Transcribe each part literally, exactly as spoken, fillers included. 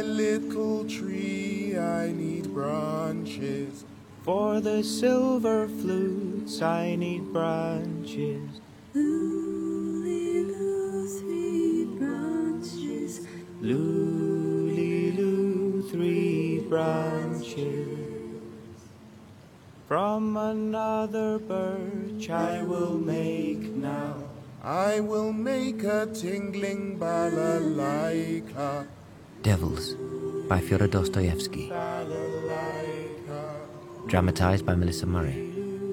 little tree, I need branches. For the silver flutes, I need branches. Loo-lee-loo, three branches. Loo-lee-loo, three branches. From another birch I will make now. I will make a tingling balalaika. Devils by Fyodor Dostoevsky. Dramatized by Melissa Murray.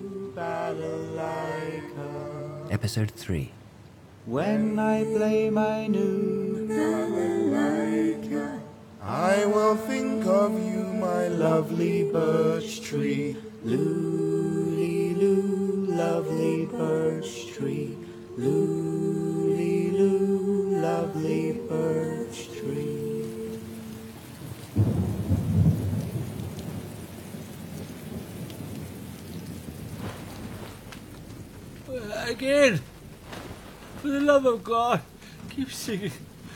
Episode three. When I play my new balalaika, I will think of you, my lovely birch tree. Loo-lee-loo, lovely birch tree. Loo-lee-loo, lovely birch tree. Again! For the love of God, keep singing.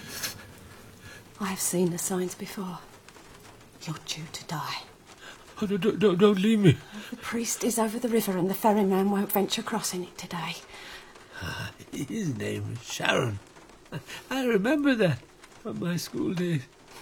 I've seen the signs before. You're due to die. Oh, no, don't, don't, don't leave me. The priest is over the river and the ferryman won't venture crossing it today. Uh, his name is Sharon. I remember that from my school days.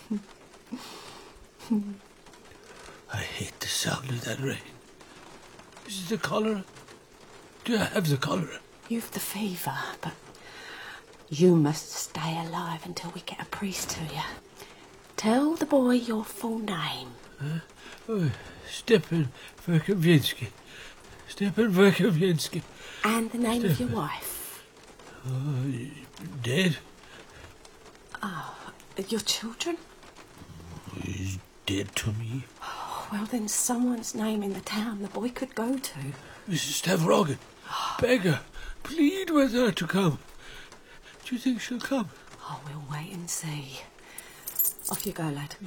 I hate the sound of that rain. Is it the cholera? Do I have the cholera? You've the fever, but you must stay alive until we get a priest to you. Tell the boy your full name. Huh? Oh, Stepan Verkhovinsky. Stepan Verkhovinsky. And the name Stepan. of your wife. Uh, dead. Oh, your children? He's dead to me. Oh, well, then someone's name in the town the boy could go to. Missus Stavrogan. Beg her. Plead with her to come. Do you think she'll come? Oh, we'll wait and see. Off you go, lad.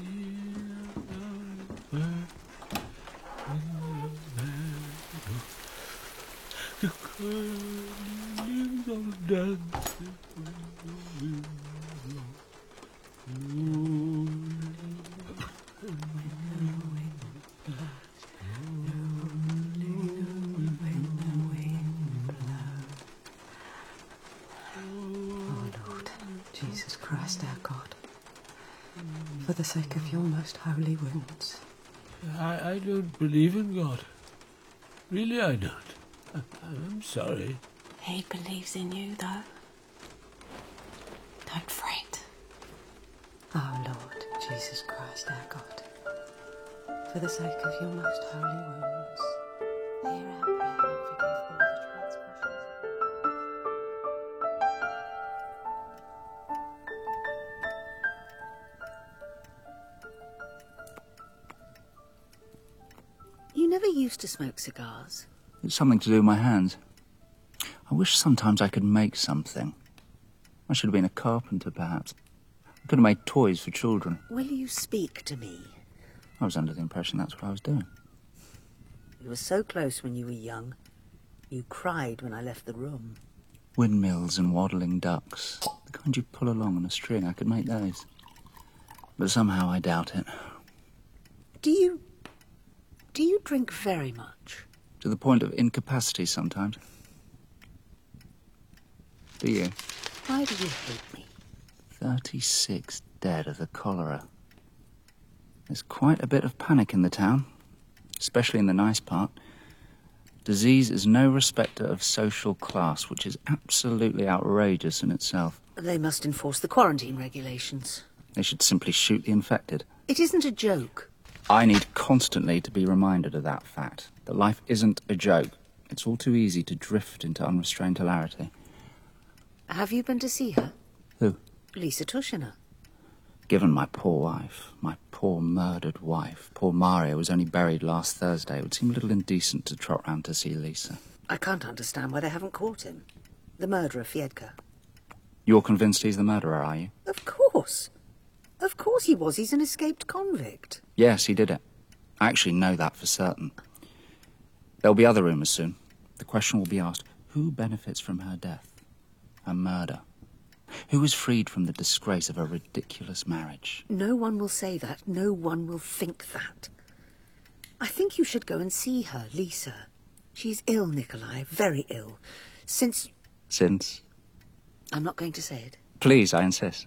The curtains of dancing. Jesus Christ, our God, for the sake of your most holy wounds. I, I don't believe in God. Really, I don't. I, I'm sorry. He believes in you, though. Don't fret. Oh, Lord, Jesus Christ, our God, for the sake of your most holy wounds, hear our prayer and forgive all the transgressions. You never used to smoke cigars. It's something to do with my hands. I wish sometimes I could make something. I should have been a carpenter, perhaps. I could have made toys for children. Will you speak to me? I was under the impression that's what I was doing. You were so close when you were young. You cried when I left the room. Windmills and waddling ducks. The kind you pull along on a string, I could make those. But somehow I doubt it. Do you... do you drink very much? To the point of incapacity sometimes. Do you? Why do you hate me? Thirty-six dead of the cholera. There's quite a bit of panic in the town, especially in the nice part. Disease is no respecter of social class, which is absolutely outrageous in itself. They must enforce the quarantine regulations. They should simply shoot the infected. It isn't a joke. I need constantly to be reminded of that fact, that life isn't a joke. It's all too easy to drift into unrestrained hilarity. Have you been to see her? Who? Lisa Tushina. Given my poor wife, my poor murdered wife, poor Maria was only buried last Thursday, it would seem a little indecent to trot round to see Lisa. I can't understand why they haven't caught him. The murderer, Fiedka. You're convinced he's the murderer, are you? Of course. Of course he was. He's an escaped convict. Yes, he did it. I actually know that for certain. There'll be other rumours soon. The question will be asked, who benefits from her death? Her murder? Who was freed from the disgrace of a ridiculous marriage? No one will say that. No one will think that. I think you should go and see her, Lisa. She's ill, Nikolai, very ill. Since... Since? I'm not going to say it. Please, I insist.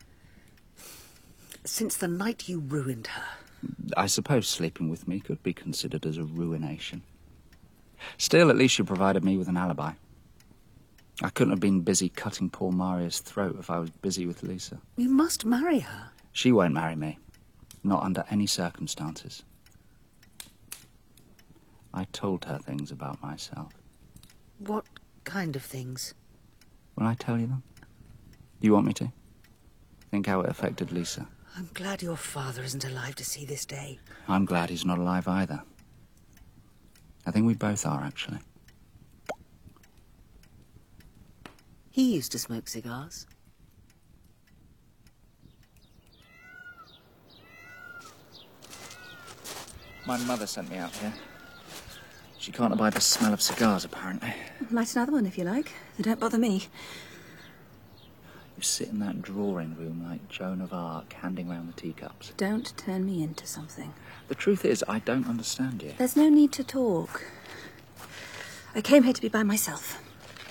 Since the night you ruined her. I suppose sleeping with me could be considered as a ruination. Still, at least you provided me with an alibi. I couldn't have been busy cutting poor Maria's throat if I was busy with Lisa. You must marry her. She won't marry me. Not under any circumstances. I told her things about myself. What kind of things? Will I tell you them? You want me to? Think how it affected Lisa. I'm glad your father isn't alive to see this day. I'm glad he's not alive either. I think we both are, actually. He used to smoke cigars. My mother sent me out here. She can't abide the smell of cigars, apparently. Light another one if you like. They don't bother me. You sit in that drawing room like Joan of Arc, handing round the teacups. Don't turn me into something. The truth is, I don't understand you. There's no need to talk. I came here to be by myself.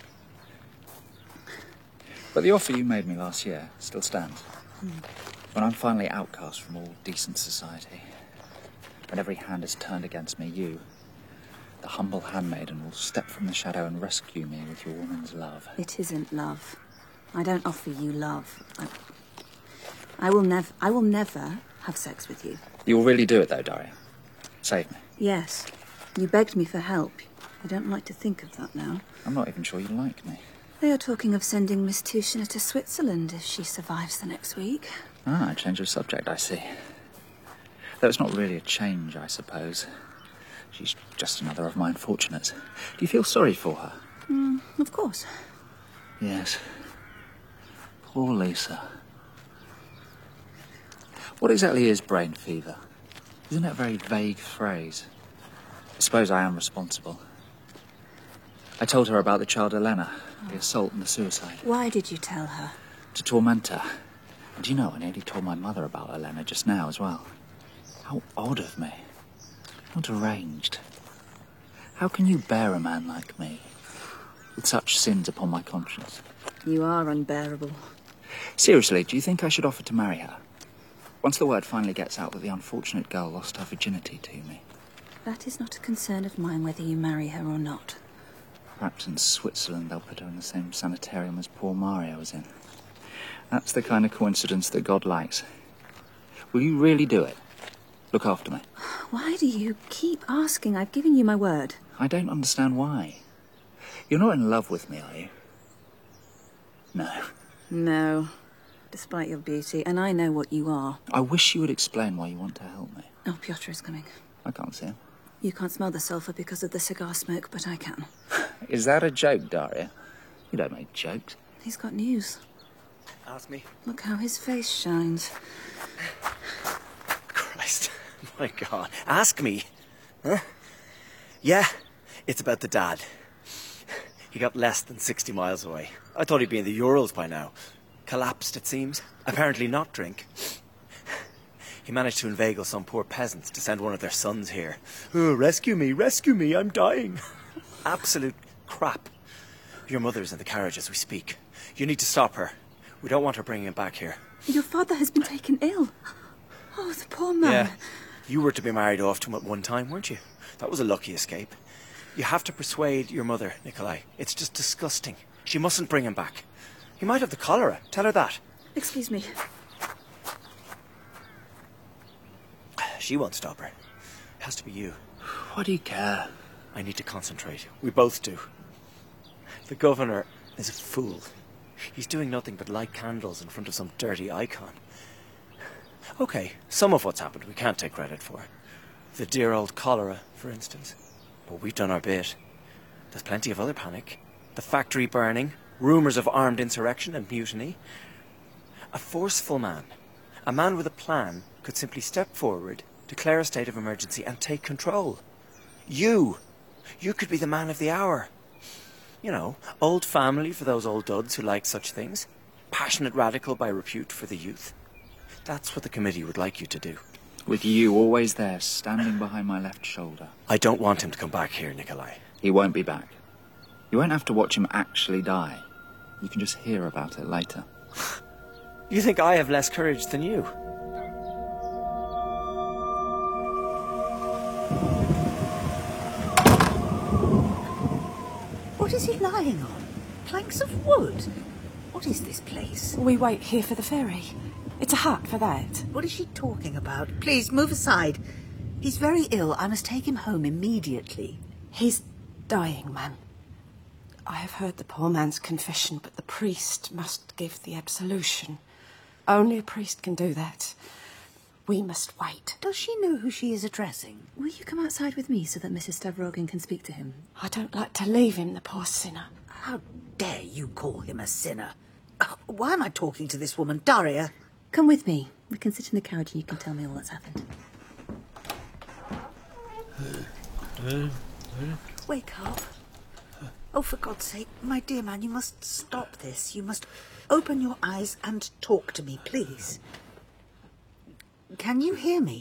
But the offer you made me last year still stands. Hmm. When I'm finally outcast from all decent society, when every hand is turned against me, you, the humble handmaiden, will step from the shadow and rescue me with your woman's love. It isn't love. I don't offer you love. I, I will never. I will never have sex with you. You'll really do it, though, Daria. Save me. Yes. You begged me for help. I don't like to think of that now. I'm not even sure you like me. They are talking of sending Miss Tushina to Switzerland if she survives the next week. Ah, a change of subject, I see. Though it's not really a change, I suppose. She's just another of my unfortunates. Do you feel sorry for her? Mm, of course. Yes. Poor Lisa. What exactly is brain fever? Isn't it a very vague phrase? I suppose I am responsible. I told her about the child Elena, the assault and the suicide. Why did you tell her? To torment her. And do you know, I nearly told my mother about Elena just now as well. How odd of me. How deranged. How can you bear a man like me, with such sins upon my conscience? You are unbearable. Seriously, do you think I should offer to marry her? Once the word finally gets out that the unfortunate girl lost her virginity to me. That is not a concern of mine whether you marry her or not. Perhaps in Switzerland they'll put her in the same sanitarium as poor Mario was in. That's the kind of coincidence that God likes. Will you really do it? Look after me. Why do you keep asking? I've given you my word. I don't understand why. You're not in love with me, are you? No. No. Despite your beauty, and I know what you are. I wish you would explain why you want to help me. Oh, Piotr is coming. I can't see him. You can't smell the sulphur because of the cigar smoke, but I can. Is that a joke, Daria? You don't make jokes. He's got news. Ask me. Look how his face shines. Christ. My God. Ask me. Huh? Yeah, it's about the dad. He got less than sixty miles away. I thought he'd be in the Urals by now. Collapsed, it seems. Apparently not drink. He managed to inveigle some poor peasants to send one of their sons here. Oh, rescue me, rescue me, I'm dying. Absolute crap. Your mother's in the carriage as we speak. You need to stop her. We don't want her bringing him back here. Your father has been taken ill. Oh, the poor man. Yeah. You were to be married off to him at one time, weren't you? That was a lucky escape. You have to persuade your mother, Nikolai. It's just disgusting. She mustn't bring him back. He might have the cholera. Tell her that. Excuse me. She won't stop her. It has to be you. Why do you care? I need to concentrate. We both do. The governor is a fool. He's doing nothing but light candles in front of some dirty icon. Okay, some of what's happened we can't take credit for. The dear old cholera, for instance. But we've done our bit. There's plenty of other panic. The factory burning, rumours of armed insurrection and mutiny. A forceful man, a man with a plan, could simply step forward, declare a state of emergency and take control. You! You could be the man of the hour. You know, old family for those old duds who like such things. passionate radical by repute for the youth. That's what the committee would like you to do. With you always there, standing behind my left shoulder. I don't want him to come back here, Nikolai. He won't be back. You won't have to watch him actually die. You can just hear about it later. You think I have less courage than you? What is he lying on? Planks of wood? What is this place? We wait here for the ferry. It's a hut for that. What is she talking about? Please, move aside. He's very ill. I must take him home immediately. He's dying, ma'am. I have heard the poor man's confession, but the priest must give the absolution. Only a priest can do that. We must wait. Does she know who she is addressing? Will you come outside with me so that Missus Stavrogan can speak to him? I don't like to leave him, the poor sinner. How dare you call him a sinner? Oh, why am I talking to this woman? Daria? Come with me. We can sit in the carriage and you can tell me all that's happened. Wake up. Oh, for God's sake, my dear man, you must stop this. You must open your eyes and talk to me, please. Can you hear me?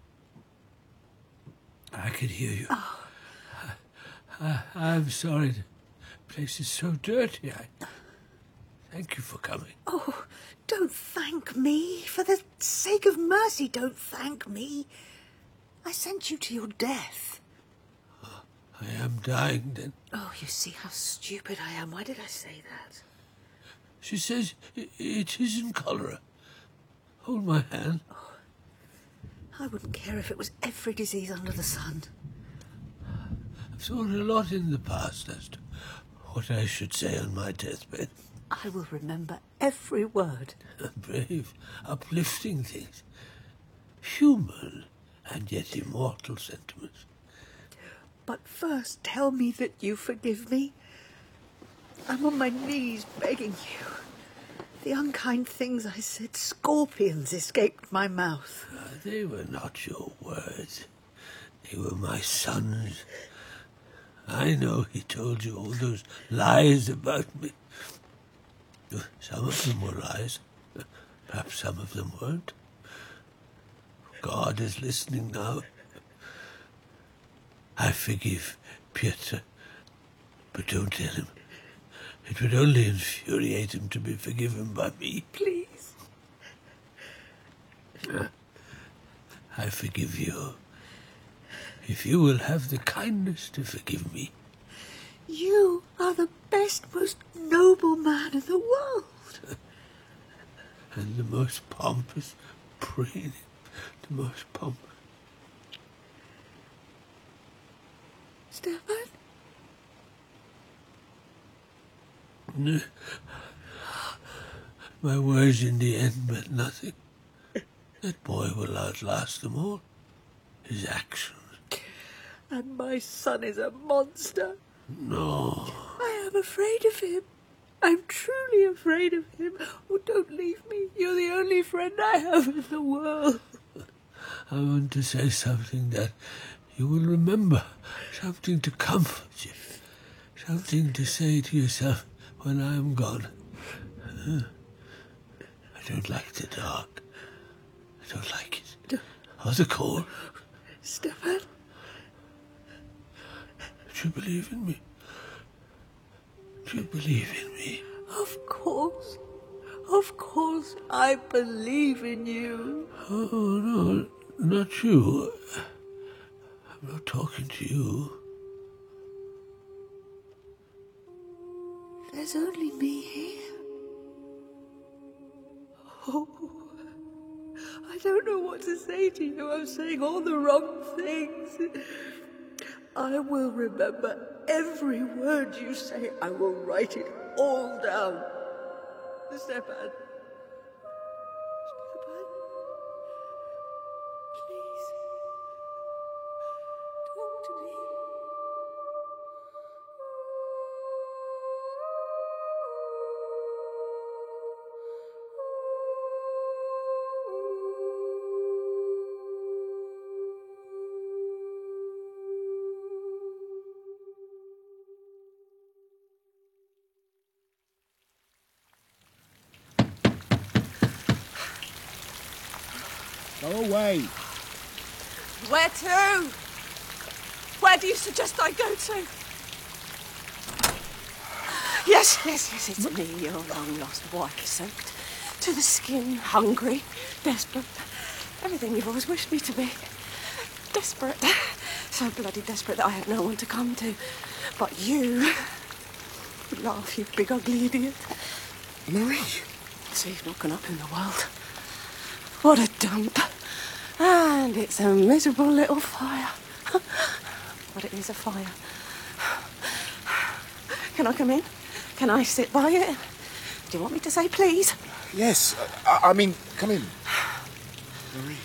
I can hear you. Oh. I, I, I'm sorry. The place is so dirty. I thank you for coming. Oh, don't thank me. For the sake of mercy, don't thank me. I sent you to your death. Oh, I am dying, then. Oh, you see how stupid I am. Why did I say that? She says it, it isn't cholera. Hold my hand. Oh, I wouldn't care if it was every disease under the sun. I've thought a lot in the past as to what I should say on my deathbed. I will remember every word. Brave, uplifting things. Human and yet immortal sentiments. But first tell me that you forgive me. I'm on my knees begging you. The unkind things I said, scorpions escaped my mouth. Uh, they were not your words. They were my son's. I know he told you all those lies about me. Some of them were lies. Perhaps some of them weren't. God is listening now. I forgive Pietro, but don't tell him. It would only infuriate him to be forgiven by me. Please. I forgive you. If you will have the kindness to forgive me. You are the best, most noble man in the world. And the most pompous, preening, the most pompous. Stefan? My words in the end meant nothing. That boy will outlast them all. His actions. And my son is a monster. No. I am afraid of him. I'm truly afraid of him. Oh, don't leave me. You're the only friend I have in the world. I want to say something that you will remember. Something to comfort you. Something to say to yourself when I am gone. Uh, I don't like the dark. I don't like it. Or the cold. Stefan? Do you believe in me? Do you believe in me? Of course. Of course I believe in you. Oh, no, not you. I'm not talking to you. There's only me here. Oh, I don't know what to say to you. I'm saying all the wrong things. I will remember every word you say. I will write it all down. Stepan. Stepan. Please. Talk to me. Go away. Where to? Where do you suggest I go to? Yes, yes, yes, it's me, your long-lost wife, soaked to the skin, hungry, desperate. Everything you've always wished me to be. Desperate. So bloody desperate that I had no one to come to. But you... Laugh, you big ugly idiot. Marie. So you've not gone up in the world. What a dump. And it's a miserable little fire. But it is a fire. Can I come in? Can I sit by it? Do you want me to say please? Yes, I, I mean, come in. Marie.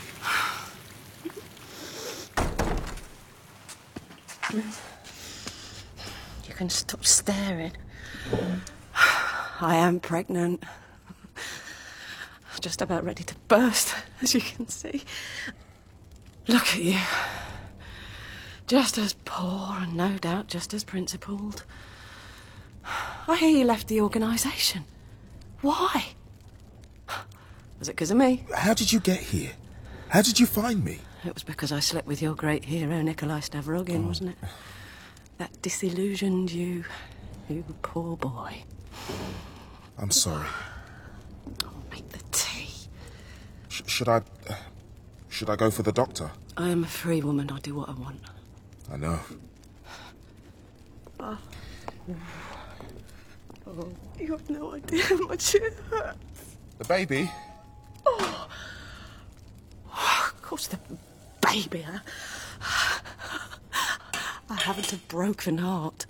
You can stop staring. I am pregnant. Just about ready to burst, as you can see. Look at you. Just as poor and no doubt just as principled. I hear you left the organisation. Why? Was it because of me? How did you get here? How did you find me? It was because I slept with your great hero, Nikolai Stavrogin, oh. wasn't it? That disillusioned you, you poor boy. I'm sorry. I'll make the tea. Sh- should I... Uh, should I go for the doctor? I am a free woman. I do what I want. I know. Oh. Oh, you have no idea how much it hurts. The baby? Oh. Oh, of course, the baby, huh? I haven't a broken heart.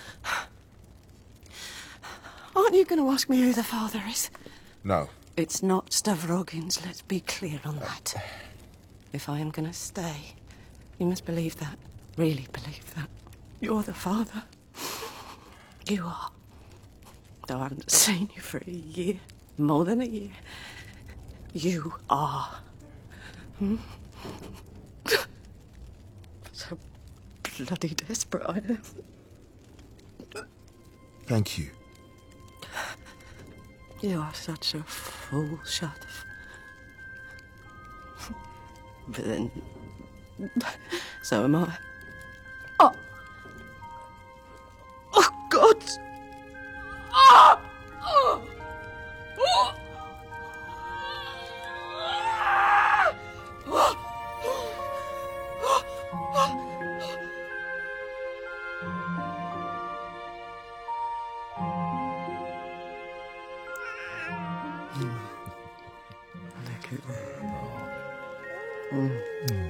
Aren't you going to ask me who the father is? No. It's not Stavrogin's, let's be clear on that. If I am going to stay, you must believe that. Really believe that. You're the father. You are. Though I haven't seen you for a year. More than a year. You are. Hmm? So bloody desperate I am. Thank you. You are such a fool, Shadov. But then... so am I. Oh! Oh, God! Oh! Oh! Oh! Mm.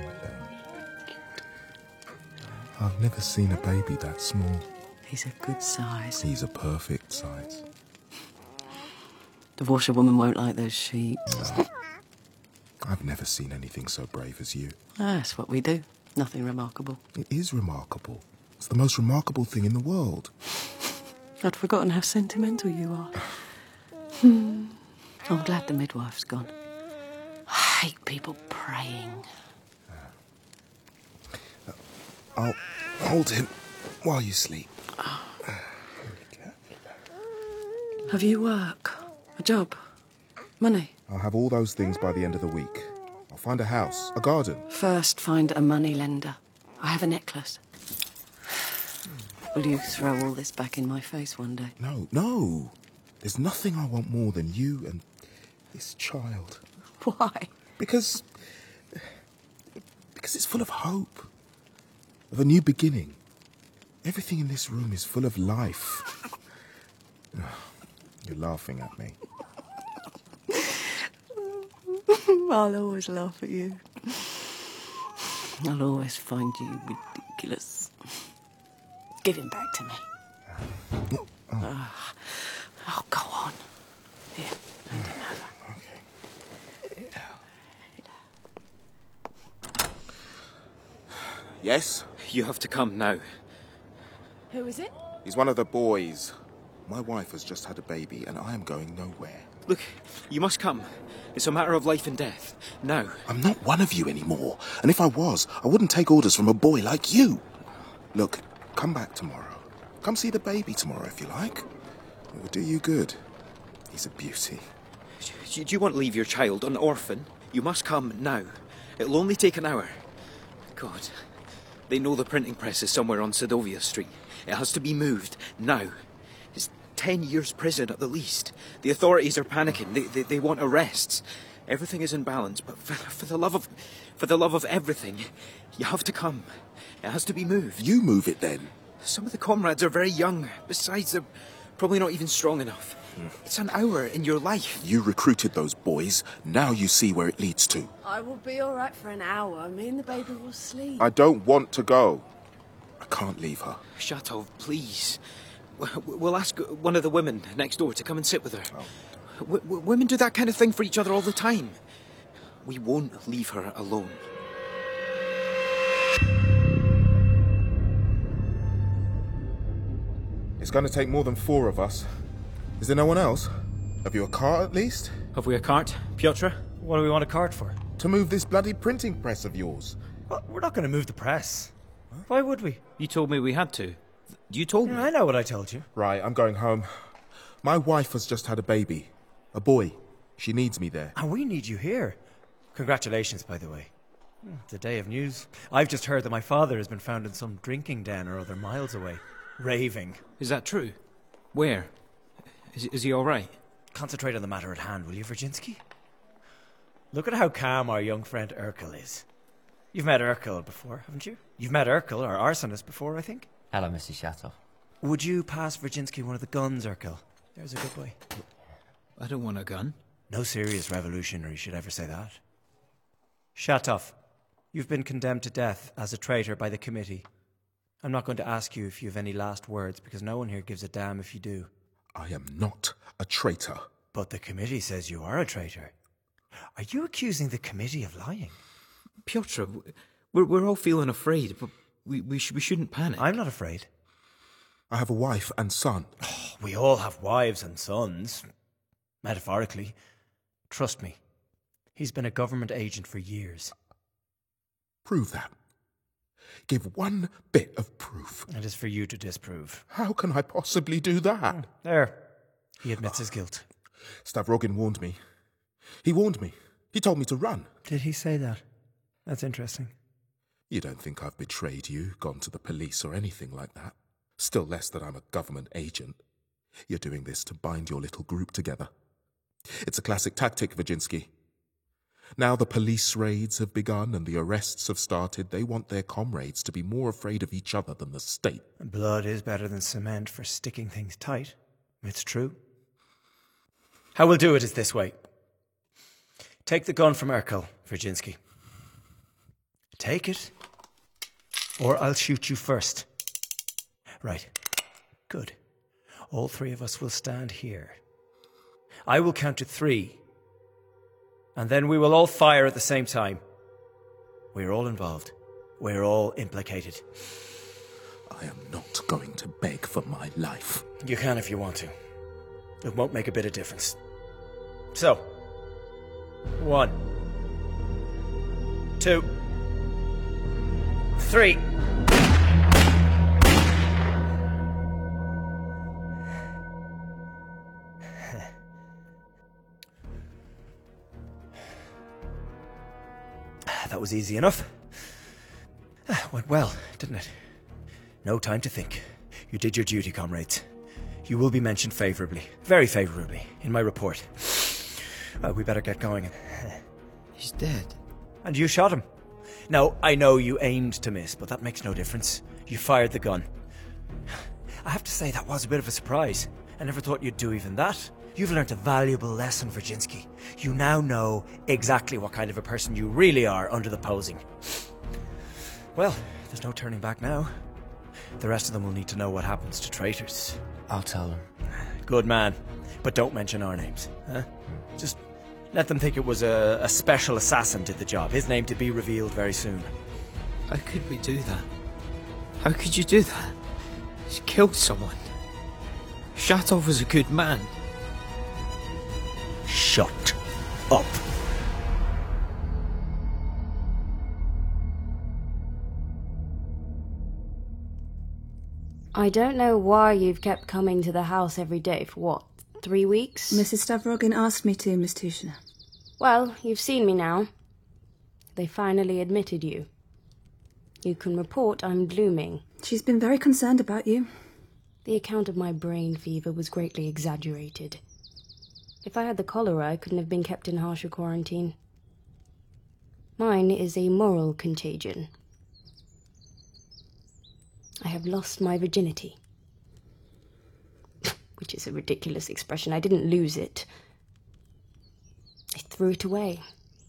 I've never seen a baby that small. He's a good size. He's a perfect size. The washerwoman won't like those sheep. No. I've never seen anything so brave as you. Ah, that's what we do. Nothing remarkable. It is remarkable. It's the most remarkable thing in the world. I'd forgotten how sentimental you are. hmm. I'm glad the midwife's gone. I hate people praying. Uh, I'll hold him while you sleep. Oh. Have you work? A job? Money? I'll have all those things by the end of the week. I'll find a house, a garden. First, find a money lender. I have a necklace. Will you throw all this back in my face one day? No, no. There's nothing I want more than you and this child. Why? Because... Because it's full of hope. Of a new beginning. Everything in this room is full of life. You're laughing at me. I'll always laugh at you. I'll always find you ridiculous. Give him back to me. Oh, uh, oh go on. Here, hand him over. Okay. Yes? You have to come now. Who is it? He's one of the boys. My wife has just had a baby and I am going nowhere. Look, you must come. It's a matter of life and death. Now. I'm not one of you anymore. And if I was, I wouldn't take orders from a boy like you. Look, come back tomorrow. Come see the baby tomorrow if you like. It will do you good. He's a beauty. Do you want to leave your child an orphan? You must come now. It'll only take an hour. God, they know the printing press is somewhere on Sadovia Street. It has to be moved, now. It's ten years prison at the least. The authorities are panicking. They, they, they want arrests. Everything is in balance, but for, for the love of... For the love of everything, you have to come. It has to be moved. You move it then. Some of the comrades are very young. Besides, they're probably not even strong enough. Mm. It's an hour in your life. You recruited those boys. Now you see where it leads to. I will be all right for an hour. Me and the baby will sleep. I don't want to go. I can't leave her. Shatov, please. We'll ask one of the women next door to come and sit with her. Oh. W w women do that kind of thing for each other all the time. We won't leave her alone. It's going to take more than four of us. Is there no one else? Have you a cart at least? Have we a cart, Piotr? What do we want a cart for? To move this bloody printing press of yours. Well, we're not going to move the press. Huh? Why would we? You told me we had to. You told yeah, me. I know what I told you. Right, I'm going home. My wife has just had a baby. A boy. She needs me there. And we need you here. Congratulations, by the way. It's a day of news. I've just heard that my father has been found in some drinking den or other miles away. Raving. Is that true? Where? Is, is he all right? Concentrate on the matter at hand, will you, Virginsky? Look at how calm our young friend Urkel is. You've met Urkel before, haven't you? You've met Urkel, our arsonist, before, I think? Hello, Mister Shatov. Would you pass Virginsky one of the guns, Urkel? There's a good boy. I don't want a gun. No serious revolutionary should ever say that. Shatov, you've been condemned to death as a traitor by the committee. I'm not going to ask you if you have any last words, because no one here gives a damn if you do. I am not a traitor. But the committee says you are a traitor. Are you accusing the committee of lying? Piotr, we're, we're all feeling afraid, but we, we, sh we shouldn't panic. I'm not afraid. I have a wife and son. Oh, we all have wives and sons. Metaphorically. Trust me. He's been a government agent for years. Prove that. Give one bit of proof. It is for you to disprove. How can I possibly do that? There. He admits his guilt. Stavrogin warned me. He warned me. He told me to run. Did he say that? That's interesting. You don't think I've betrayed you, gone to the police or anything like that? Still less that I'm a government agent. You're doing this to bind your little group together. It's a classic tactic, Virginsky. Now the police raids have begun and the arrests have started. They want their comrades to be more afraid of each other than the state. Blood is better than cement for sticking things tight. It's true. How we'll do it is this way. Take the gun from Urkel, Virginsky. Take it, or I'll shoot you first. Right. Good. All three of us will stand here. I will count to three. And then we will all fire at the same time. We're all involved. We're all implicated. I am not going to beg for my life. You can if you want to. It won't make a bit of difference. So, one, two, three. That was easy enough. Went well, didn't it? No time to think. You did your duty, comrades. You will be mentioned favourably, very favourably, in my report. Well, we better get going. He's dead. And you shot him. No, I know you aimed to miss, but that makes no difference. You fired the gun. I have to say, that was a bit of a surprise. I never thought you'd do even that. You've learnt a valuable lesson, Virginsky. You now know exactly what kind of a person you really are under the posing. Well, there's no turning back now. The rest of them will need to know what happens to traitors. I'll tell them. Good man. But don't mention our names, huh? Just let them think it was a, a special assassin did the job. His name to be revealed very soon. How could we do that? How could you do that? He's killed someone. Shatov was a good man. Shut up. I don't know why you've kept coming to the house every day for what, three weeks? Missus Stavrogin asked me to, Miss Tushina. Well, you've seen me now. They finally admitted you. You can report I'm blooming. She's been very concerned about you. The account of my brain fever was greatly exaggerated. If I had the cholera, I couldn't have been kept in harsher quarantine. Mine is a moral contagion. I have lost my virginity. Which is a ridiculous expression. I didn't lose it. I threw it away.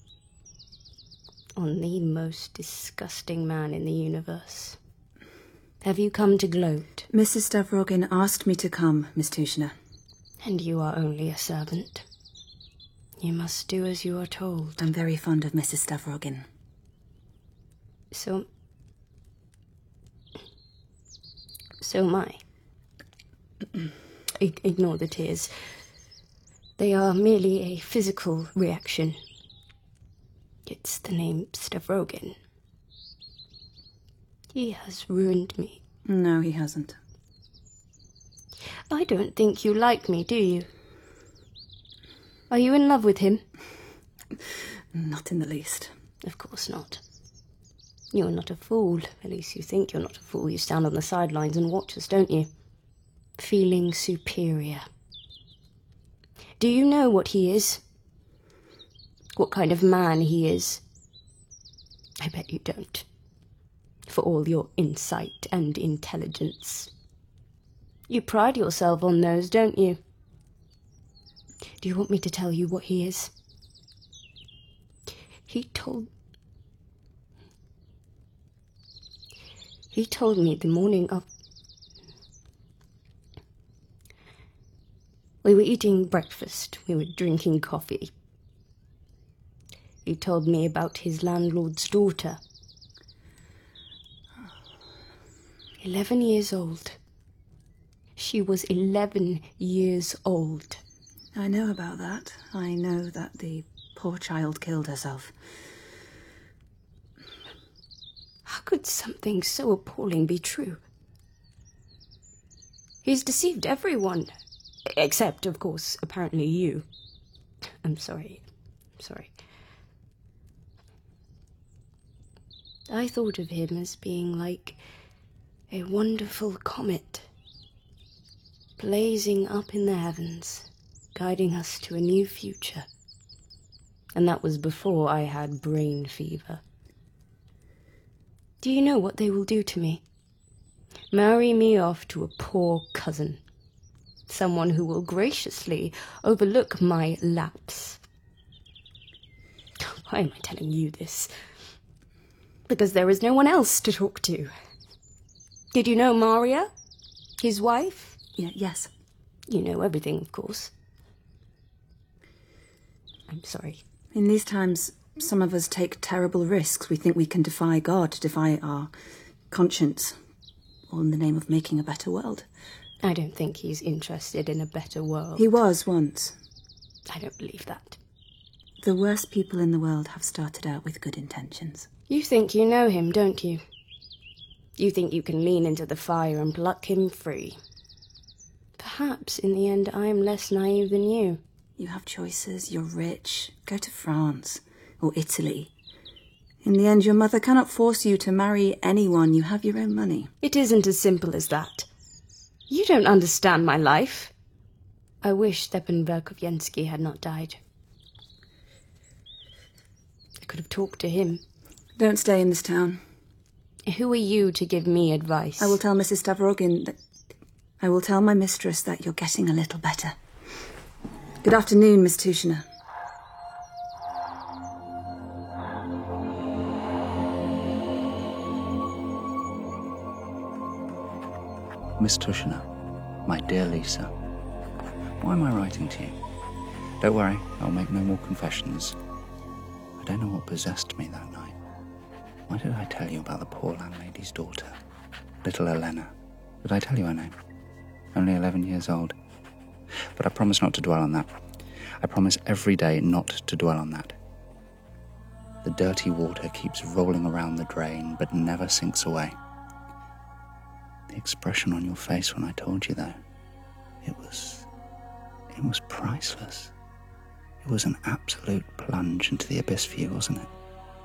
On the most disgusting man in the universe. Have you come to gloat? Missus Stavrogin asked me to come, Miss Tushner. And you are only a servant. You must do as you are told. I'm very fond of Missus Stavrogin. So... So am I. I- ignore the tears. They are merely a physical reaction. It's the name Stavrogin. He has ruined me. No, he hasn't. I don't think you like me, do you? Are you in love with him? Not in the least. Of course not. You're not a fool. At least you think you're not a fool. You stand on the sidelines and watch us, don't you? Feeling superior. Do you know what he is? What kind of man he is? I bet you don't. For all your insight and intelligence. You pride yourself on those, don't you? Do you want me to tell you what he is? He told... He told me the morning of... We were eating breakfast. We were drinking coffee. He told me about his landlord's daughter. Eleven years old. She was eleven years old. I know about that. I know that the poor child killed herself. How could something so appalling be true? He's deceived everyone. Except, of course, apparently you. I'm sorry. I'm sorry. I thought of him as being like a wonderful comet, blazing up in the heavens, guiding us to a new future. And that was before I had brain fever. Do you know what they will do to me? Marry me off to a poor cousin. Someone who will graciously overlook my lapse. Why am I telling you this? Because there is no one else to talk to. Did you know Maria? His wife? Yeah, yes. You know everything, of course. I'm sorry. In these times, some of us take terrible risks. We think we can defy God, defy our conscience, all in the name of making a better world. I don't think he's interested in a better world. He was once. I don't believe that. The worst people in the world have started out with good intentions. You think you know him, don't you? You think you can lean into the fire and pluck him free. Perhaps, in the end, I am less naive than you. You have choices, you're rich. Go to France or Italy. In the end, your mother cannot force you to marry anyone. You have your own money. It isn't as simple as that. You don't understand my life. I wish Stepan Verkhovensky had not died. I could have talked to him. Don't stay in this town. Who are you to give me advice? I will tell Missus Stavrogin that... I will tell my mistress that you're getting a little better. Good afternoon, Miss Tushner. Miss Tushner, my dear Lisa, why am I writing to you? Don't worry, I'll make no more confessions. I don't know what possessed me that night. Why did I tell you about the poor landlady's daughter, little Elena? Did I tell you her name? Only eleven years old. But I promise not to dwell on that. I promise every day not to dwell on that. The dirty water keeps rolling around the drain, but never sinks away. The expression on your face when I told you, though, it was... it was priceless. It was an absolute plunge into the abyss for you, wasn't it?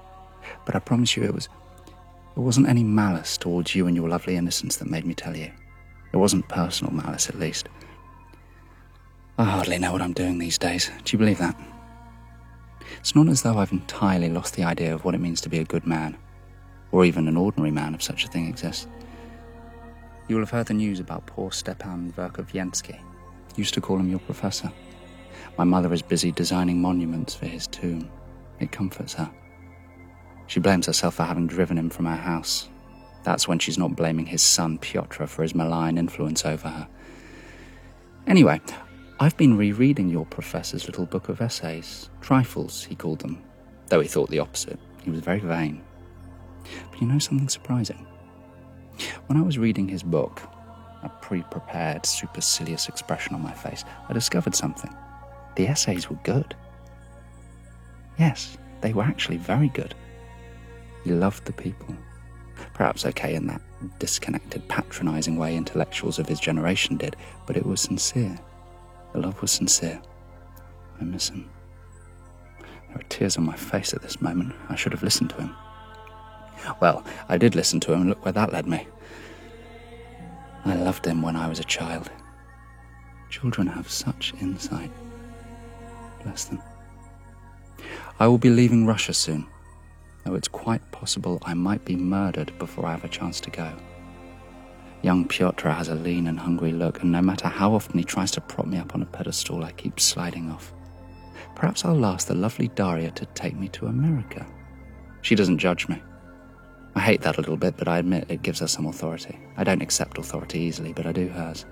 But I promise you it was... It wasn't any malice towards you and your lovely innocence that made me tell you. It wasn't personal malice, at least. I hardly know what I'm doing these days. Do you believe that? It's not as though I've entirely lost the idea of what it means to be a good man, or even an ordinary man if such a thing exists. You will have heard the news about poor Stepan Verkhovensky. Used to call him your professor. My mother is busy designing monuments for his tomb. It comforts her. She blames herself for having driven him from her house. That's when she's not blaming his son Pyotr for his malign influence over her. Anyway, I've been rereading your professor's little book of essays. Trifles, he called them. Though he thought the opposite. He was very vain. But you know something surprising? When I was reading his book, a pre-prepared, supercilious expression on my face, I discovered something. The essays were good. Yes, they were actually very good. He loved the people. Perhaps okay in that disconnected, patronising way intellectuals of his generation did, but it was sincere. The love was sincere. I miss him. There are tears on my face at this moment. I should have listened to him. Well, I did listen to him, and look where that led me. I loved him when I was a child. Children have such insight. Bless them. I will be leaving Russia soon, though it's quite possible I might be murdered before I have a chance to go. Young Pyotr has a lean and hungry look, and no matter how often he tries to prop me up on a pedestal, I keep sliding off. Perhaps I'll ask the lovely Daria to take me to America. She doesn't judge me. I hate that a little bit, but I admit it gives her some authority. I don't accept authority easily, but I do hers.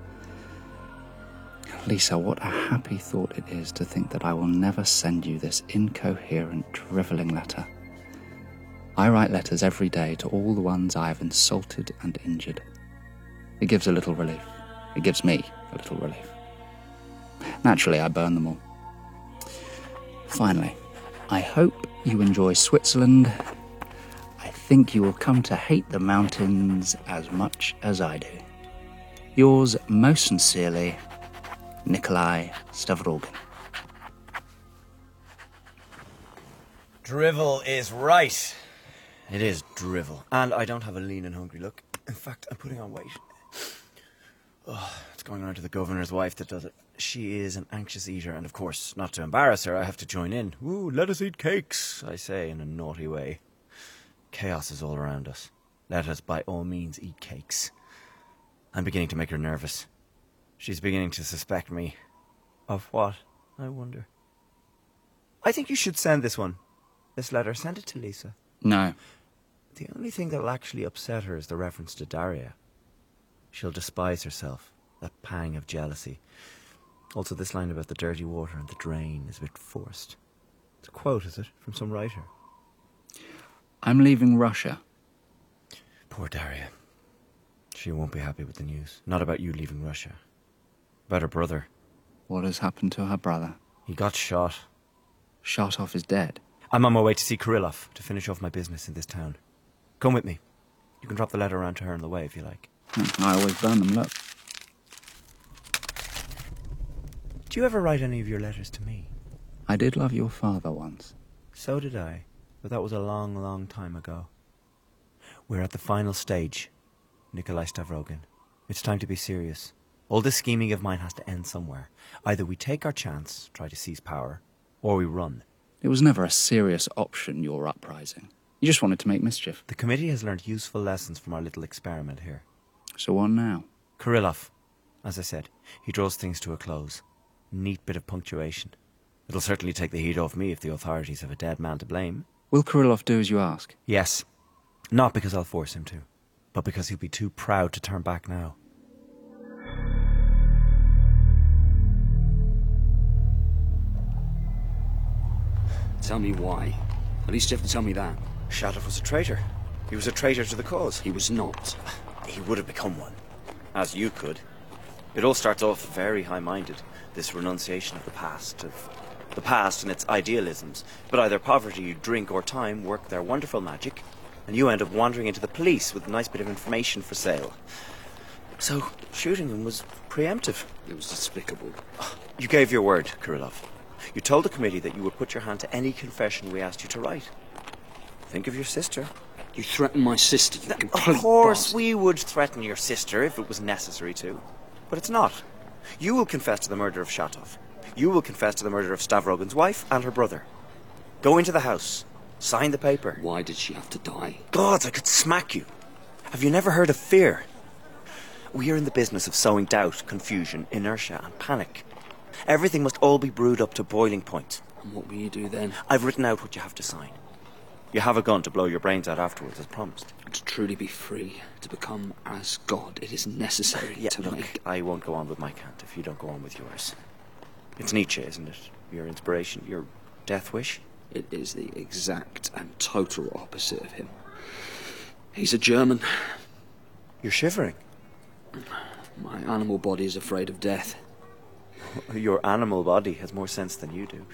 Lisa, what a happy thought it is to think that I will never send you this incoherent, drivelling letter. I write letters every day to all the ones I have insulted and injured. It gives a little relief. It gives me a little relief. Naturally, I burn them all. Finally, I hope you enjoy Switzerland. I think you will come to hate the mountains as much as I do. Yours most sincerely, Nikolai Stavrogin. Drivel is right. It is drivel. And I don't have a lean and hungry look. In fact, I'm putting on weight. Oh, it's going around to the governor's wife that does it. She is an anxious eater, and of course, not to embarrass her, I have to join in. Ooh, let us eat cakes, I say in a naughty way. Chaos is all around us. Let us by all means eat cakes. I'm beginning to make her nervous. She's beginning to suspect me. Of what, I wonder? I think you should send this one. This letter, send it to Lisa. No. The only thing that'll actually upset her is the reference to Daria. She'll despise herself, that pang of jealousy. Also, this line about the dirty water and the drain is a bit forced. It's a quote, is it, from some writer? I'm leaving Russia. Poor Daria. She won't be happy with the news. Not about you leaving Russia. About her brother. What has happened to her brother? He got shot. Shot off is dead? I'm on my way to see Kirillov to finish off my business in this town. Come with me. You can drop the letter around to her on the way if you like. I always burn them, look. Do you ever write any of your letters to me? I did love your father once. So did I, but that was a long, long time ago. We're at the final stage, Nikolai Stavrogin. It's time to be serious. All this scheming of mine has to end somewhere. Either we take our chance, try to seize power, or we run. It was never a serious option, your uprising. You just wanted to make mischief. The committee has learned useful lessons from our little experiment here. So on now? Kirillov. As I said, he draws things to a close. Neat bit of punctuation. It'll certainly take the heat off me if the authorities have a dead man to blame. Will Kirillov do as you ask? Yes. Not because I'll force him to, but because he'll be too proud to turn back now. Tell me why. At least you have to tell me that. Shatov was a traitor. He was a traitor to the cause. He was not. He would have become one. As you could. It all starts off very high-minded. This renunciation of the past, of the past and its idealisms. But either poverty, drink or time work their wonderful magic, and you end up wandering into the police with a nice bit of information for sale. So, shooting him was preemptive. It was despicable. You gave your word, Kirillov. You told the committee that you would put your hand to any confession we asked you to write. Think of your sister. You threatened my sister, you complete Of course, bastard. we would threaten your sister if it was necessary to. But it's not. You will confess to the murder of Shatov. You will confess to the murder of Stavrogan's wife and her brother. Go into the house. Sign the paper. Why did she have to die? Gods, I could smack you. Have you never heard of fear? We are in the business of sowing doubt, confusion, inertia and panic. Everything must all be brewed up to boiling point. And what will you do then? I've written out what you have to sign. You have a gun to blow your brains out afterwards, as promised. To truly be free, to become as God, it is necessary Yeah, to look, make... I won't go on with my cant if you don't go on with yours. It's Nietzsche, isn't it? Your inspiration, your death wish? It is the exact and total opposite of him. He's a German. You're shivering. My animal body is afraid of death. Your animal body has more sense than you do.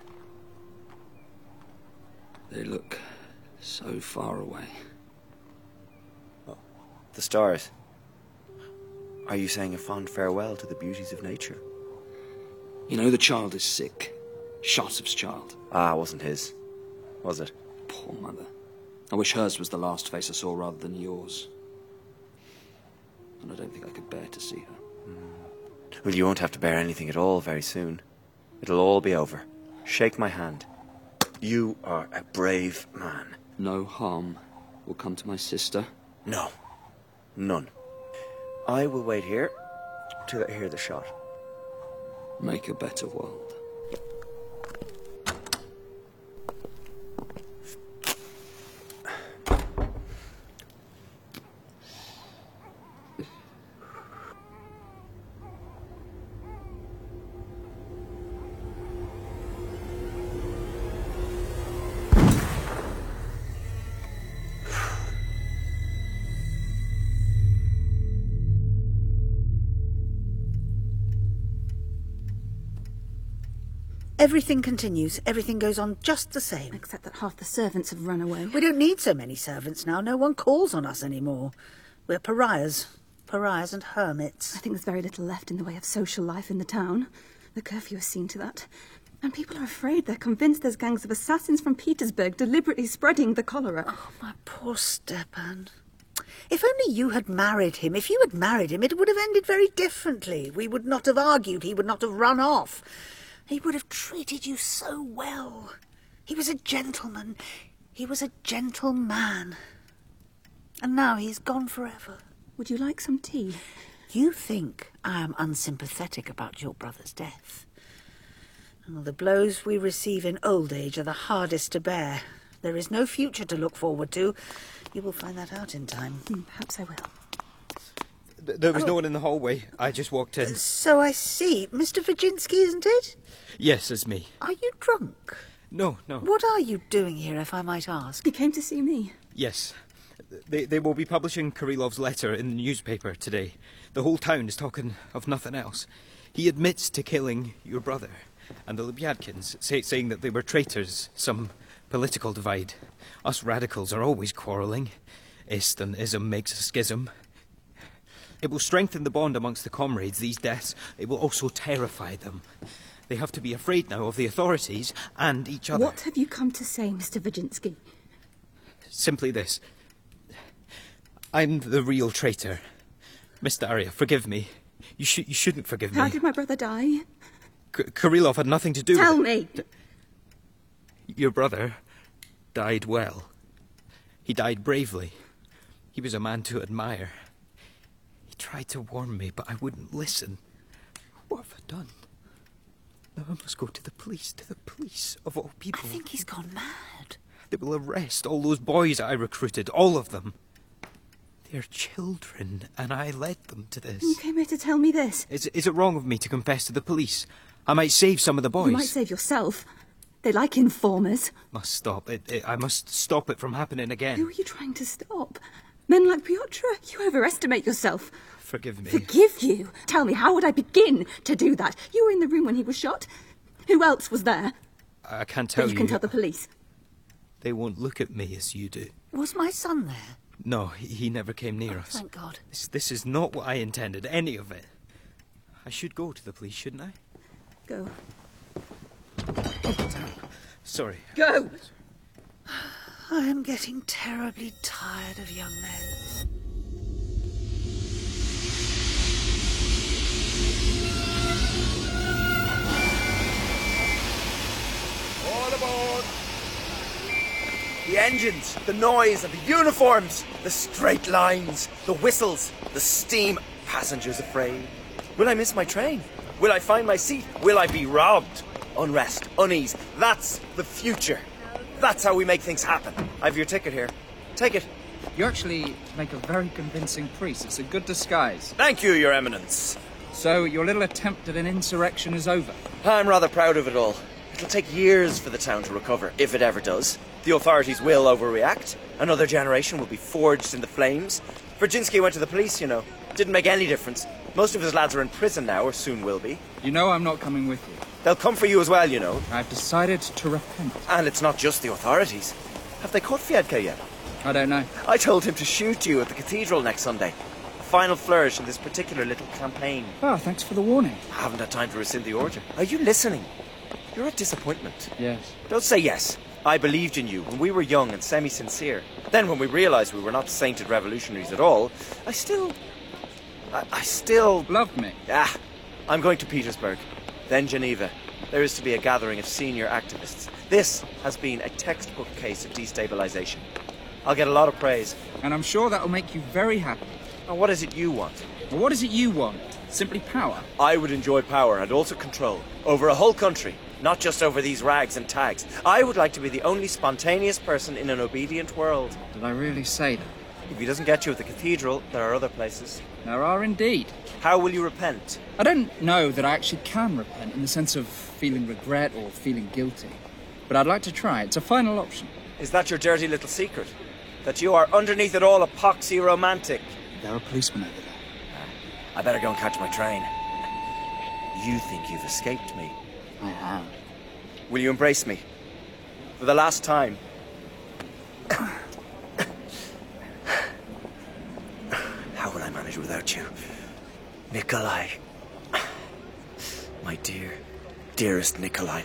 They look so far away. Oh, the stars. Are you saying a fond farewell to the beauties of nature? You know the child is sick. Shatov's child. Ah, it wasn't his. Was it? Poor mother. I wish hers was the last face I saw rather than yours. And I don't think I could bear to see her. Mm. Well, you won't have to bear anything at all very soon. It'll all be over. Shake my hand. You are a brave man. No harm will come to my sister? No. None. I will wait here till I hear the shot. Make a better world. Everything continues. Everything goes on just the same. Except that half the servants have run away. We don't need so many servants now. No one calls on us anymore. We're pariahs. Pariahs and hermits. I think there's very little left in the way of social life in the town. The curfew has seen to that. And people are afraid. They're convinced there's gangs of assassins from Petersburg deliberately spreading the cholera. Oh, my poor Stepan. If only you had married him. If you had married him, it would have ended very differently. We would not have argued. He would not have run off. He would have treated you so well. He was a gentleman. He was a gentleman. And now he's gone forever. Would you like some tea? You think I am unsympathetic about your brother's death. Oh, the blows we receive in old age are the hardest to bear. There is no future to look forward to. You will find that out in time. Mm, perhaps I will. There was Oh. no one in the hallway. I just walked in. So I see. Mister Virginsky, isn't it? Yes, it's me. Are you drunk? No, no. What are you doing here, if I might ask? You came to see me. Yes. They, they will be publishing Krylov's letter in the newspaper today. The whole town is talking of nothing else. He admits to killing your brother and the Lebyadkins, say, saying that they were traitors, some political divide. Us radicals are always quarrelling. Ist and ism makes a schism. It will strengthen the bond amongst the comrades, these deaths. It will also terrify them. They have to be afraid now of the authorities and each other. What have you come to say, Mister Virginsky? Simply this. I'm the real traitor. Miss Daria, forgive me. You, sh- you shouldn't forgive me. How did my brother die? K- Kirillov had nothing to do Tell with it. me! Your brother died well. He died bravely. He was a man to admire. He tried to warn me, but I wouldn't listen. What have I done? Now I must go to the police, to the police, of all people. I think he's gone mad. They will arrest all those boys I recruited, all of them. They're children, and I led them to this. You came here to tell me this. Is, is it wrong of me to confess to the police? I might save some of the boys. You might save yourself. They like informers. Must stop it. it. I must stop it from happening again. Who are you trying to stop? Men like Pyotr? You overestimate yourself. Forgive me. Forgive you? Tell me, how would I begin to do that? You were in the room when he was shot. Who else was there? I can't tell But you. you can tell the police. They won't look at me as you do. Was my son there? No, he, he never came near Oh, us. thank God. This, this is not what I intended, any of it. I should go to the police, shouldn't I? Go. Sorry. Go! I am getting terribly tired of young men. All aboard! The engines, the noise and the uniforms, the straight lines, the whistles, the steam. Passengers afraid. Will I miss my train? Will I find my seat? Will I be robbed? Unrest, unease, that's the future. That's how we make things happen. I've your ticket here. Take it. You actually make a very convincing priest. It's a good disguise. Thank you, Your Eminence. So your little attempt at an insurrection is over? I'm rather proud of it all. It'll take years for the town to recover, if it ever does. The authorities will overreact. Another generation will be forged in the flames. Virginsky went to the police, you know. Didn't make any difference. Most of his lads are in prison now, or soon will be. You know I'm not coming with you. They'll come for you as well, you know. I've decided to repent. And it's not just the authorities. Have they caught Fiedka yet? I don't know. I told him to shoot you at the cathedral next Sunday. A final flourish in this particular little campaign. Oh, thanks for the warning. I haven't had time to rescind the order. Are you listening? You're a disappointment. Yes. Don't say yes. I believed in you when we were young and semi-sincere. Then when we realised we were not sainted revolutionaries at all, I still... I, I still... Loved me. Ah, I'm going to Petersburg, then Geneva. There is to be a gathering of senior activists. This has been a textbook case of destabilisation. I'll get a lot of praise. And I'm sure that'll make you very happy. And what is it you want? Well, what is it you want? Simply power? I would enjoy power and also control over a whole country, not just over these rags and tags. I would like to be the only spontaneous person in an obedient world. Did I really say that? If he doesn't get you at the cathedral, there are other places. There are indeed. How will you repent? I don't know that I actually can repent in the sense of feeling regret or feeling guilty. But I'd like to try. It's a final option. Is that your dirty little secret? That you are underneath it all a poxy romantic? There are policemen over there. I better go and catch my train. You think you've escaped me? I have. Will you embrace me? For the last time. How will I manage without you? Nikolai. My dear, dearest Nikolai.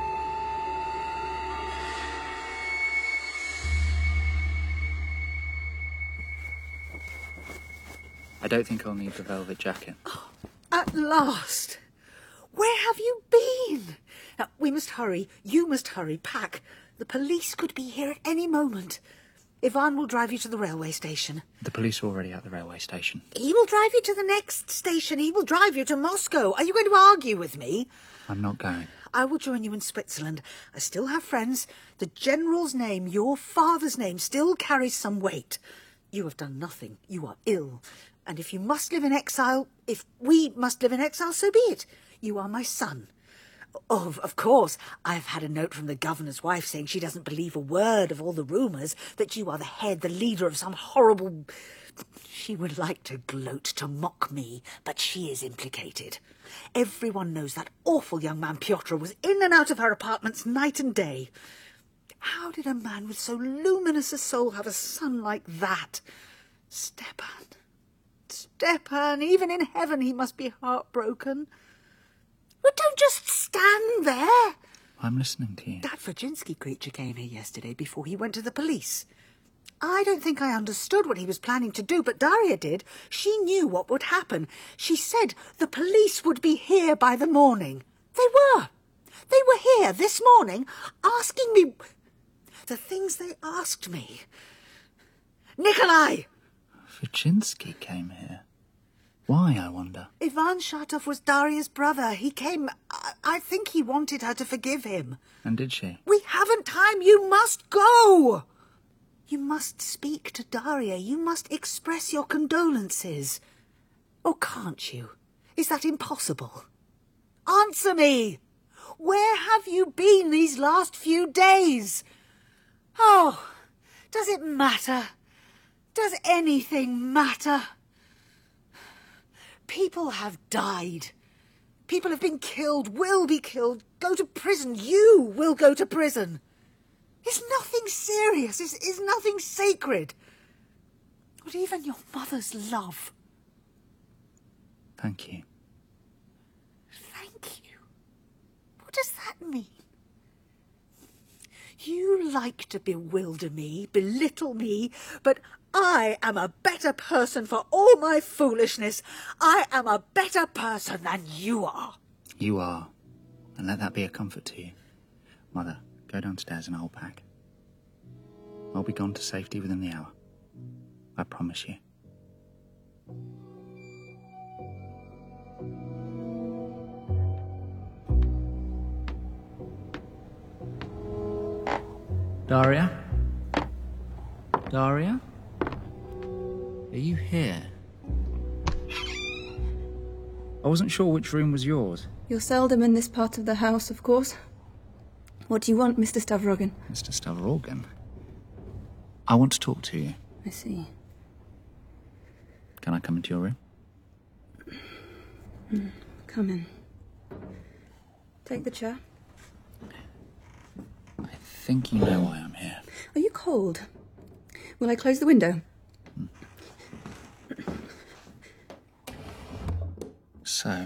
I don't think I'll need the velvet jacket. Oh, at last! Where have you been? Now, we must hurry. You must hurry. Pack. The police could be here at any moment. Ivan will drive you to the railway station. The police are already at the railway station. He will drive you to the next station. He will drive you to Moscow. Are you going to argue with me? I'm not going. I will join you in Switzerland. I still have friends. The General's name, your father's name, still carries some weight. You have done nothing. You are ill. And if you must live in exile, if we must live in exile, so be it. You are my son. Of, of course, I've had a note from the governor's wife saying she doesn't believe a word of all the rumours, that you are the head, the leader of some horrible... She would like to gloat, to mock me, but she is implicated. Everyone knows that awful young man Pyotr was in and out of her apartments night and day. How did a man with so luminous a soul have a son like that? Stepan... Stepan, even in heaven he must be heartbroken. But don't just stand there. I'm listening to you. That Virginsky creature came here yesterday before he went to the police. I don't think I understood what he was planning to do, but Daria did. She knew what would happen. She said the police would be here by the morning. They were. They were here this morning asking me... the things they asked me. Nikolai! Virginsky came here. Why, I wonder? Ivan Shatov was Daria's brother. He came... I, I think he wanted her to forgive him. And did she? We haven't time. You must go. You must speak to Daria. You must express your condolences. Or can't you? Is that impossible? Answer me. Where have you been these last few days? Oh, does it matter? Does anything matter? People have died. People have been killed, will be killed, go to prison. You will go to prison. Is nothing serious? Is, is nothing sacred? Not even your mother's love. Thank you. Thank you? What does that mean? You like to bewilder me, belittle me, but I am a better person for all my foolishness. I am a better person than you are. You are. And let that be a comfort to you. Mother, go downstairs and I'll pack. I'll be gone to safety within the hour. I promise you. Daria? Daria? Are you here? I wasn't sure which room was yours. You're seldom in this part of the house, of course. What do you want, Mister Stavrogan? Mister Stavrogan? I want to talk to you. I see. Can I come into your room? Mm, come in. Take the chair. I think you know why I'm here. Are you cold? Will I close the window? Hmm. So,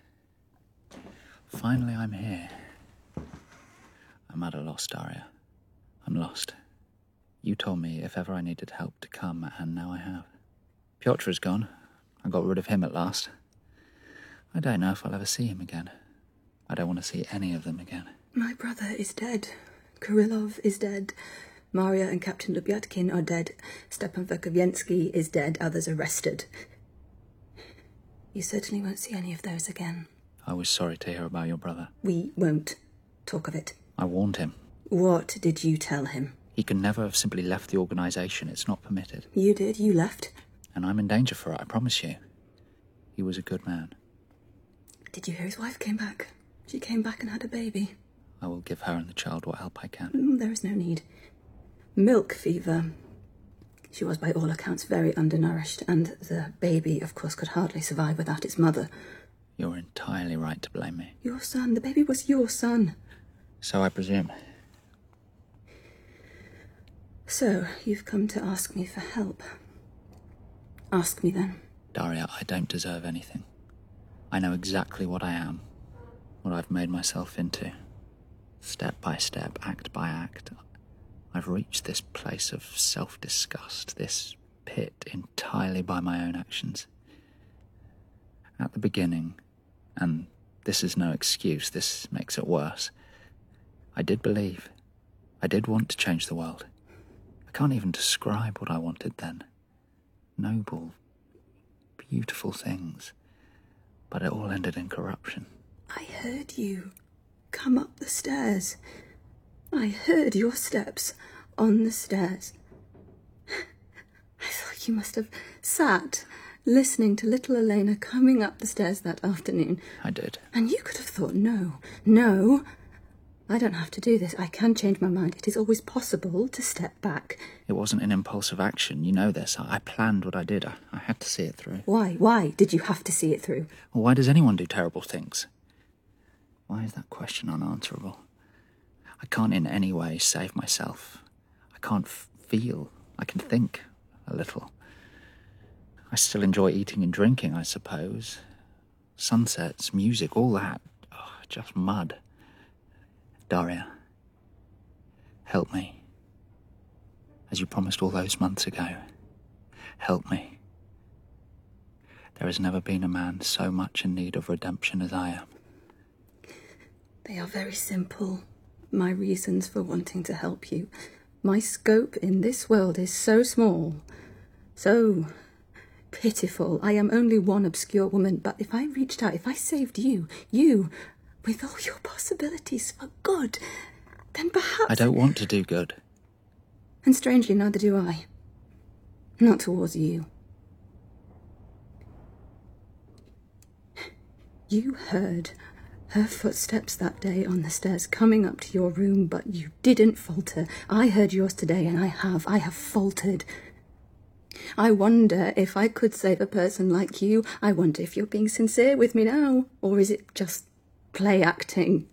finally I'm here. I'm at a loss, Daria. I'm lost. You told me if ever I needed help to come, and now I have. Piotr is gone. I got rid of him at last. I don't know if I'll ever see him again. I don't want to see any of them again. My brother is dead. Kirillov is dead. Maria and Captain Lubyatkin are dead. Stepan Verkhovyensky is dead. Others arrested. You certainly won't see any of those again. I was sorry to hear about your brother. We won't talk of it. I warned him. What did you tell him? He can never have simply left the organisation. It's not permitted. You did. You left. And I'm in danger for it, I promise you. He was a good man. Did you hear his wife came back? She came back and had a baby. I will give her and the child what help I can. Mm, there is no need. Milk fever. She was by all accounts very undernourished, and the baby, of course, could hardly survive without its mother. You're entirely right to blame me. Your son. The baby was your son. So I presume. So, you've come to ask me for help. Ask me then. Daria, I don't deserve anything. I know exactly what I am, what I've made myself into. Step by step, act by act, I've reached this place of self-disgust, this pit entirely by my own actions. At the beginning, and this is no excuse, this makes it worse, I did believe. I did want to change the world. I can't even describe what I wanted then. Noble, beautiful things. But it all ended in corruption. I heard you come up the stairs. I heard your steps on the stairs. I thought you must have sat listening to little Elena coming up the stairs that afternoon. I did. And you could have thought, no, no, I don't have to do this. I can change my mind. It is always possible to step back. It wasn't an impulsive action. You know this. I planned what I did. I, I had to see it through. Why? Why did you have to see it through? Well, why does anyone do terrible things? Why is that question unanswerable? I can't in any way save myself. I can't f- feel. I can think a little. I still enjoy eating and drinking, I suppose. Sunsets, music, all that. Oh, just mud. Daria, help me. As you promised all those months ago, help me. There has never been a man so much in need of redemption as I am. They are very simple, my reasons for wanting to help you. My scope in this world is so small, so pitiful. I am only one obscure woman, but if I reached out, if I saved you, you, with all your possibilities for good, then perhaps... I don't want to do good. And strangely, neither do I. Not towards you. You heard her footsteps that day on the stairs coming up to your room, but you didn't falter. I heard yours today, and I have. I have faltered. I wonder if I could save a person like you. I wonder if you're being sincere with me now, or is it just play acting?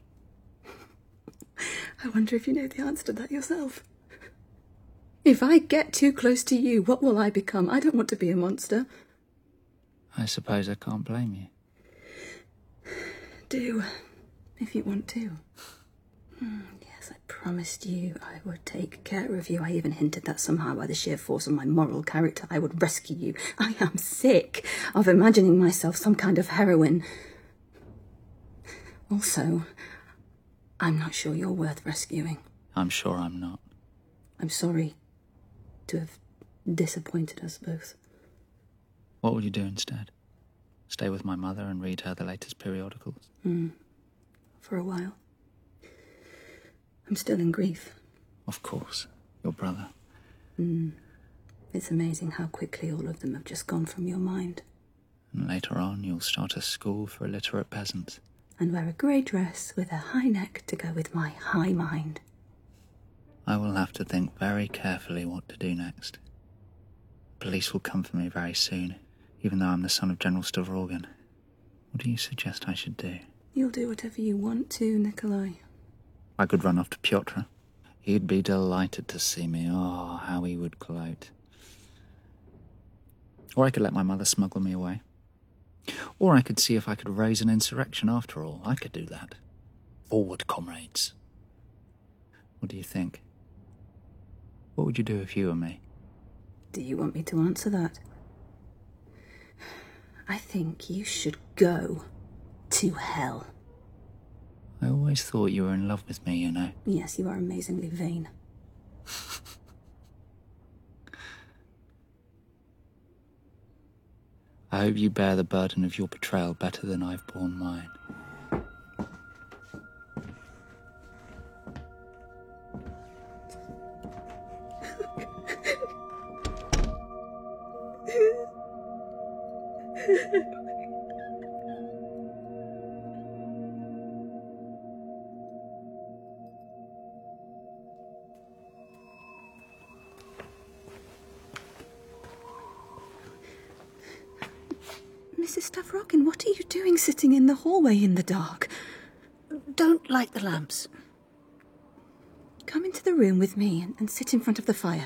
I wonder if you know the answer to that yourself. If I get too close to you, what will I become? I don't want to be a monster. I suppose I can't blame you. Do, if you want to. Mm, yes, I promised you I would take care of you. I even hinted that somehow, by the sheer force of my moral character, I would rescue you. I am sick of imagining myself some kind of heroine. Also, I'm not sure you're worth rescuing. I'm sure I'm not. I'm sorry to have disappointed us both. What will you do instead? Stay with my mother and read her the latest periodicals? Mm. For a while. I'm still in grief. Of course. Your brother. Mm. It's amazing how quickly all of them have just gone from your mind. And later on, you'll start a school for illiterate peasants. And wear a grey dress with a high neck to go with my high mind. I will have to think very carefully what to do next. Police will come for me very soon, even though I'm the son of General Stavrogan. What do you suggest I should do? You'll do whatever you want to, Nikolai. I could run off to Pyotr. He'd be delighted to see me. Oh, how he would gloat. Or I could let my mother smuggle me away. Or I could see if I could raise an insurrection after all. I could do that. Forward, comrades. What do you think? What would you do if you were me? Do you want me to answer that? I think you should go to hell. I always thought you were in love with me, you know. Yes, you are amazingly vain. I hope you bear the burden of your betrayal better than I've borne mine. Missus Stavrogan, what are you doing sitting in the hallway in the dark? Don't light the lamps. Come into the room with me and, and sit in front of the fire.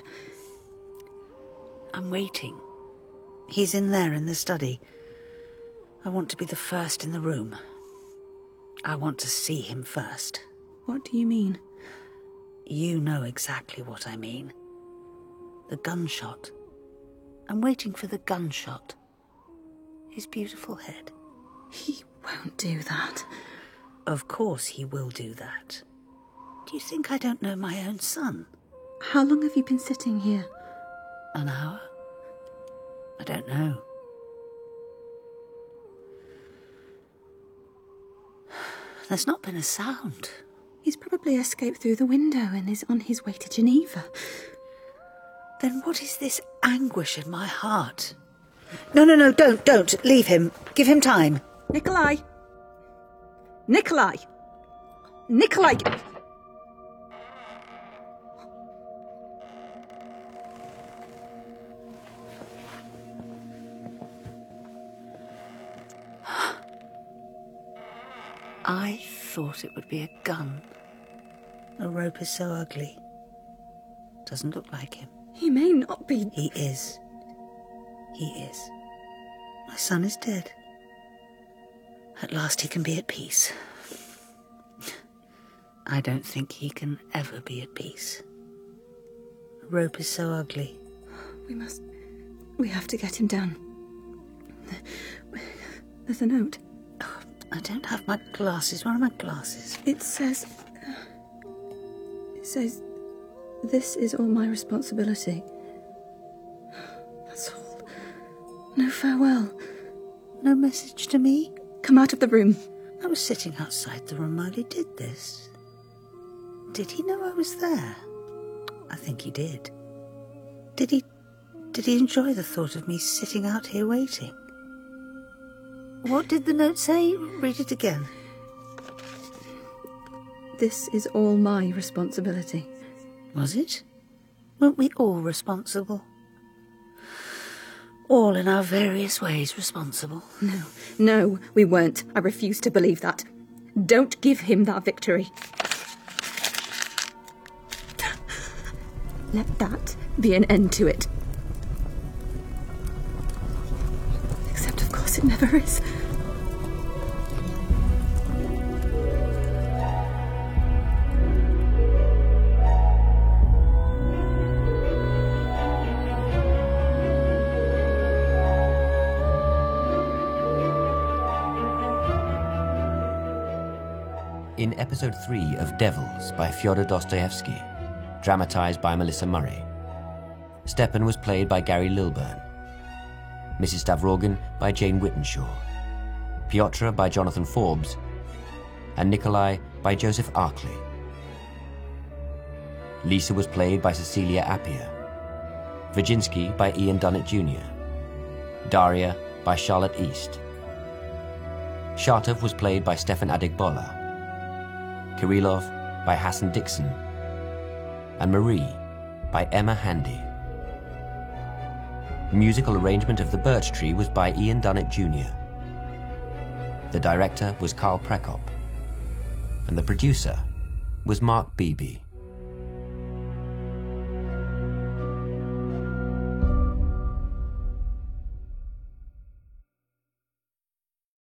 I'm waiting. He's in there in the study. I want to be the first in the room. I want to see him first. What do you mean? You know exactly what I mean. The gunshot. I'm waiting for the gunshot. His beautiful head. He won't do that. Of course he will do that. Do you think I don't know my own son? How long have you been sitting here? An hour? I don't know. There's not been a sound. He's probably escaped through the window and is on his way to Geneva. Then what is this anguish in my heart? No, no, no, don't, don't. Leave him. Give him time. Nikolai! Nikolai! Nikolai! I thought it would be a gun. A rope is so ugly. Doesn't look like him. He may not be. He is. He is. My son is dead. At last he can be at peace. I don't think he can ever be at peace. The rope is so ugly. We must... We have to get him down. There's a note. Oh, I don't have my glasses. Where are my glasses? It says... It says... This is all my responsibility. That's all. No farewell. No message to me? Come out of the room. I was sitting outside the room while he did this. Did he know I was there? I think he did. Did he... Did he enjoy the thought of me sitting out here waiting? What did the note say? Read it again. This is all my responsibility. Was it? Weren't we all responsible? All in our various ways responsible. No, no, we weren't. I refuse to believe that. Don't give him that victory. Let that be an end to it. Except, of course, it never is. in episode three of Devils by Fyodor Dostoevsky, dramatized by Melissa Murray. Stepan was played by Gary Lilburn, Missus Stavrogan by Jane Whitenshaw, Piotr by Jonathan Forbes, and Nikolai by Joseph Arkley. Lisa was played by Cecilia Appiah, Virginsky by Ian Dunnett Junior, Daria by Charlotte East. Shatov was played by Stefan Adegbola, Kirillov by Hassan Dixon, and Marie by Emma Handy. Musical arrangement of The Birch Tree was by Ian Dunnett Junior The director was Carl Prekop, and the producer was Mark Beebe.